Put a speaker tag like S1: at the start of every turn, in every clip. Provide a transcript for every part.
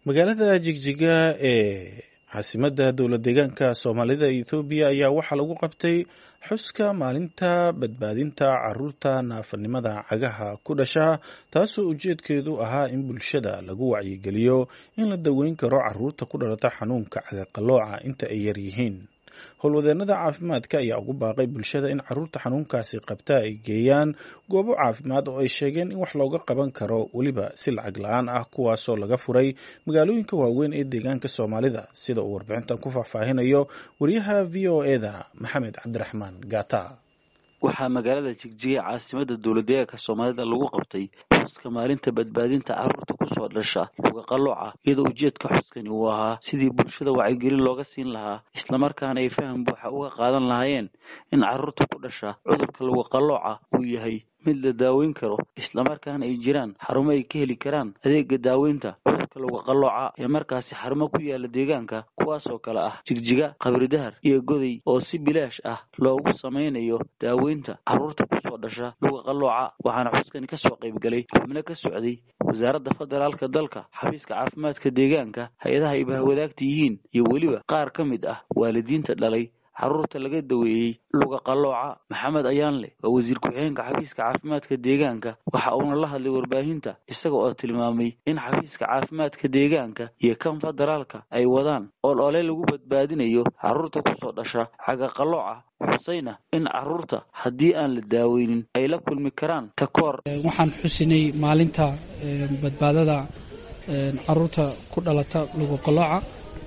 S1: magaalada Jigjiga ee caasimadda dowlad deegaanka Soomaalida Itoobiya ayaa waxaa lagu qabtay xuska maalinta badbaadinta carruurta naafanimada cagaha ku dhasha, taasoo ujeedkeedu ahaa in bulshada lagu wacyigeliyo in la daweyn karo carruurta ku dhalata xanuunka cagaqalooca inta ay yar yihiin. howlwadeennada caafimaadka ayaa ugu baaqay bulshada in carruurta xanuunkaasi qabta ay geeyaan goobo caafimaad oo ay sheegeen in wax looga qaban karo weliba si lacag la-aan ah, kuwaasoo laga furay magaalooyinka waaweyn ee deegaanka Soomaalida, sida uu warbixintan ku faahfaahinayo wariyaha VOA-da Maxamed Cabdiraxmaan Gaata.
S2: waxaa magaalada Jigjiga caasimadda dowlad deegaanka Soomaalida lagu qabtay xuska maalinta badbaadinta carruurta kusoo dhasha luga qalooca, iyadoo ujeedka xuskani uu ahaa sidii bulshada wacyigelin looga siin lahaa islamarkaana ay faham buuxa uga qaadan lahaayeen in carruurta ku dhasha cudurka luga qalooca uu yahay mid la daaweyn karo, islamarkaana ay jiraan xarumo ay ka heli karaan adeega daaweynta cudurka luga qalooca ee markaasi xarumo ku yaala deegaanka, kuwaas oo kale ah Jigjiga, Qabridahar iyo Goday, oo si bilaash ah loogu sameynayo daaweynta carruurta kusoo dhasha luga qalooca. waxaana xuskani kasoo qayb galay xubno ka socday wasaaradda federaalka dalka, xafiiska caafimaadka deegaanka, hay-adaha ay bahwadaagta yihiin iyo weliba qaar ka mid ah waalidiinta dhalay carruurta laga daweeyey luga qalooca. Maxamed Ayaanle waa wasiir ku-xigeenka xafiiska caafimaadka deegaanka, waxa uuna la hadlay warbaahinta isaga oo tilmaamay in xafiiska caafimaadka deegaanka iyo kan federaalka ay wadaan olole lagu badbaadinayo carruurta kusoo dhasha cagaqalooca, xusayna in carruurta haddii aan la daaweynin ay la kulmi karaan takoor.
S3: waxaan xusinay maalinta badbaadada carruurta ku dhalata luga qalooca.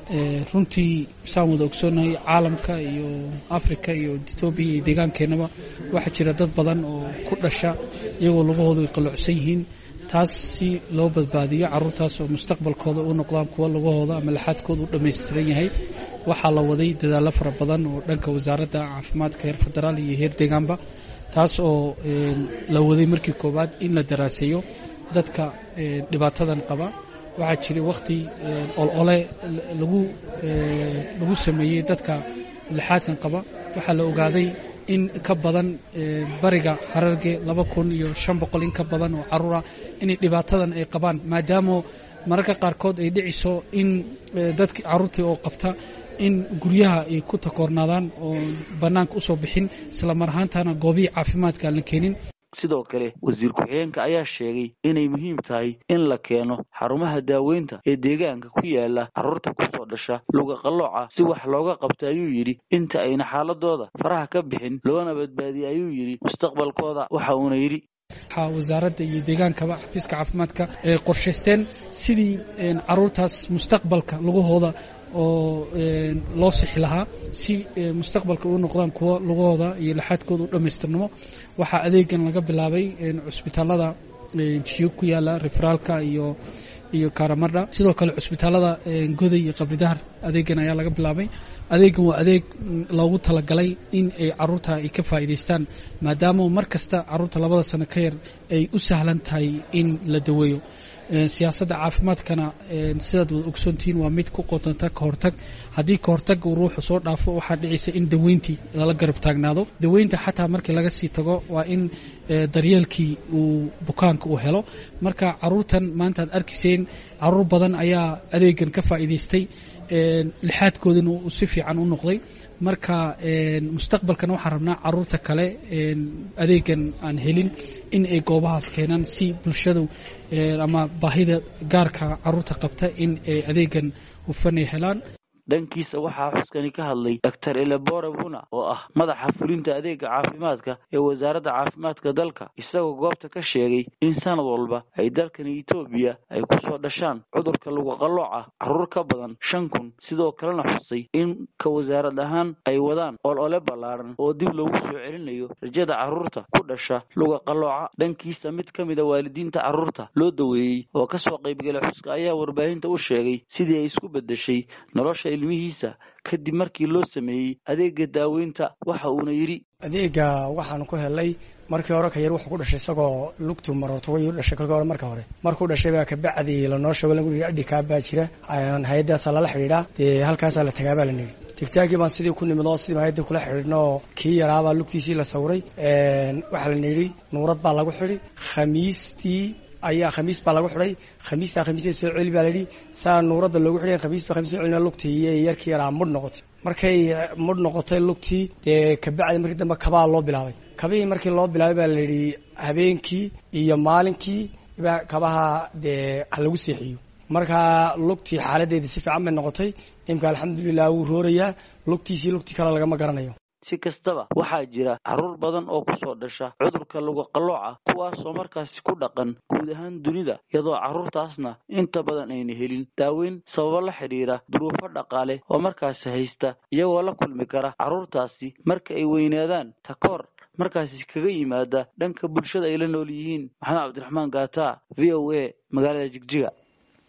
S3: runtii saan wada ogsoonahay caalamka iyo Afrika iyo Itoobiya iyo deegaankeenaba waxaa jira dad badan oo ku dhasha iyagoo lugahoodu ay qalloocsan yihiin, taas si loo badbaadiyo carruurtaas oo mustaqbalkooda u noqdaan kuwa lugahooda ama laxaadkooda u dhammaystiran yahay. waxaa la waday dadaallo fara badan oo dhanka wasaaradda caafimaadka heer federaal iyo heer deegaanba, taas oo la waday markii koowaad in la daraaseeyo dadka dhibaatadan qaba. waxaa jiray waqti olole lagu sameeyey dadka lixaadkan qaba. waxaa la ogaaday in ka badan bariga Hararge 2500 in ka badan oo carruur ah inay dhibaatadan ay qabaan, maadaama mararka qaarkood ay dhiciso in dadkii carruurtii oo qabta in guryaha ay ku takoornaadaan oo bannaanka usoo bixin, isla mar ahaantana goobihii caafimaadka aan la keenin.
S2: sidoo kale wasiir ku-xigeenka ayaa sheegay inay muhiim tahay in la keeno xarumaha daaweynta ee deegaanka ku yaala carruurta kusoo dhasha luga qalooca si wax looga qabto, ayuu yidhi, inta ayna xaaladooda faraha ka bixin loona badbaadiyay, ayuu yidhi, mustaqbalkooda. waxa uuna yidhi
S3: waxaa wasaaradda iyo deegaankaba xafiiska caafimaadka ay qorshaysteen sidii carruurtaas mustaqbalka lugahooda oo loo sixi lahaa, si mustaqbalka u noqdaan kuwa lugahooda iyo laxaadkooda u dhammaystirnimo. waxaa adeegan laga bilaabay cusbitaalada jiyo ku yaala referaalka iyo Karamadha, sidoo kale cusbitaalada Goday iyo Qabridahar adeegan ayaa laga bilaabay. adeegan waa adeeg loogu talagalay in ay carruurta ay ka faa'iidaystaan, maadaama markasta carruurta 2 sano ka yar ay u sahlan tahay in la daweeyo. siyaasadda caafimaadkana sidaad wada ogsoontihiin waa mid ku qotanta ka hortag. haddii ka hortagga uu ruuxu soo dhaafo, waxaa dhicaysa in daweyntii lala garab taagnaado. daweynta xataa markii laga sii tago waa in daryeelkii uu bukaanka u helo. marka carruurtan maanta aad arkayseen carruur badan ayaa adeegan ka faa'iidaystay, lixaadkoodina uu si fiican u noqday. marka mustaqbalkan waxaan rabnaa carruurta kale adeegan aan helin in ay goobahaas keenaan, si bulshadu ama baahida gaarka carruurta qabta in ay adeegan hufan ay helaan.
S2: dhankiisa waxaa xuskani ka hadlay Dr. Elebora Buna oo ah madaxa fulinta adeega caafimaadka ee wasaaradda caafimaadka dalka, isagoo goobta ka sheegay in sanad walba ay dalkani Itoobiya ay kusoo dhashaan cudurka luga qalooca carruur ka badan 5,000, sidoo kalena xusay in ka wasaarad ahaan ay wadaan olole ballaaran oo dib loogu soo celinayo rajada carruurta ku dhasha luga qalooca. dhankiisa mid ka mid ah waalidiinta carruurta loo daweeyey oo kasoo qayb galay xuska ayaa warbaahinta u sheegay sidii ay isku bedeshay nolosha ilmihiisa kadib markii loo sameeyey adeega daaweynta. waxa uuna yidhi
S4: adeega waxaan ku helay markii hore ka yar wuxuu ku dhashay isagoo lugtu marooto way u dhashay kolka hore markuu dhashay baa ka bacdi la noo sheegay lagu yiri adhika baa jira hay'adaas la xiriira halkaas la tagaa baa la niri tigtaagii baan sidii ku nimid oo sidii hay'ada kula xiriirno kii yaraaba lugtiisii la sawray waxa la niri nuurad baa lagu xiri khamiistii ayaa khamiis baa lagu xidhay khamiista soo celi baa layidhi saa nuuradda loogu xidhay khamiis soo celina lugtii iyo yarkii yaraa mudh noqotay markay mudh noqotay lugtii dee kabacdi markii dambe kabaa loo bilaabay kabihii markii loo bilaabay baa layidhi habeenkii iyo maalinkii kabaha dee ha lagu seexiyo markaa lugtii xaaladeedii si fiican bay noqotay imka alxamdulilah wuu roorayaa lugtiisii lugtii kale lagama garanayo
S2: si kastaba waxaa jira carruur badan oo kusoo dhasha cudurka luga qalooca kuwaasoo markaasi ku dhaqan guud ahaan dunida iyadoo carruurtaasna inta badan ayna helin daaweyn sababo la xidhiira duruufo dhaqaale oo markaasi haysta iyagoo la kulmi kara carruurtaasi marka ay weynaadaan takoor markaasi kaga yimaada dhanka bulshada ay la nool yihiin maxamed cabdiraxmaan gaata v o a magaalada Jigjiga.